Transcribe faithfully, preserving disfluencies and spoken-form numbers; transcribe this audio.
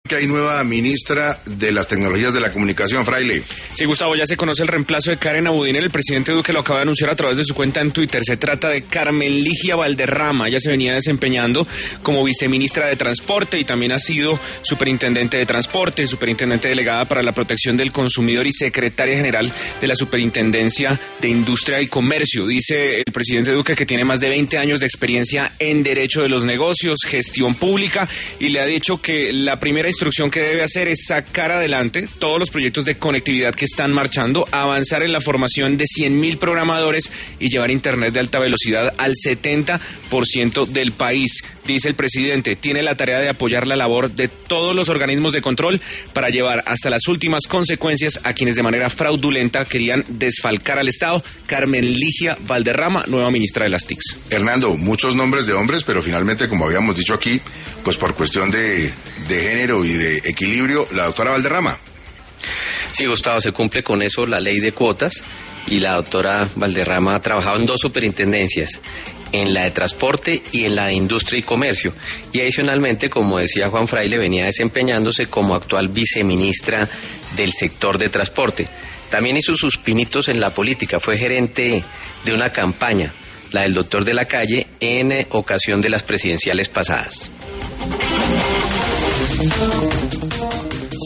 Que hay nueva ministra de las Tecnologías de la Comunicación, Fraile. Sí, Gustavo, ya se conoce el reemplazo de Karen Abudinen. El presidente Duque lo acaba de anunciar a través de su cuenta en Twitter. Se trata de Carmen Ligia Valderrama. Ella se venía desempeñando como viceministra de Transporte y también ha sido superintendente de Transporte, superintendente delegada para la protección del consumidor y secretaria general de la Superintendencia de Industria y Comercio. Dice el presidente Duque que tiene más de veinte años de experiencia en Derecho de los Negocios, gestión pública, y le ha dicho que la primera instrucción que debe hacer es sacar adelante todos los proyectos de conectividad que están marchando, avanzar en la formación de cien mil programadores y llevar internet de alta velocidad al setenta por ciento del país. Dice el presidente, tiene la tarea de apoyar la labor de todos los organismos de control para llevar hasta las últimas consecuencias a quienes de manera fraudulenta querían desfalcar al Estado. Carmen Ligia Valderrama, nueva ministra de las T I Cs. Hernando, muchos nombres de hombres, pero finalmente, como habíamos dicho aquí, pues por cuestión de, de género y de equilibrio, la doctora Valderrama. Sí, Gustavo, se cumple con eso la ley de cuotas y la doctora Valderrama ha trabajado en dos superintendencias, en la de Transporte y en la de Industria y Comercio. Y adicionalmente, como decía Juan Fraile, venía desempeñándose como actual viceministra del sector de transporte. También hizo sus pinitos en la política, fue gerente de una campaña, la del doctor de la Calle, en ocasión de las presidenciales pasadas.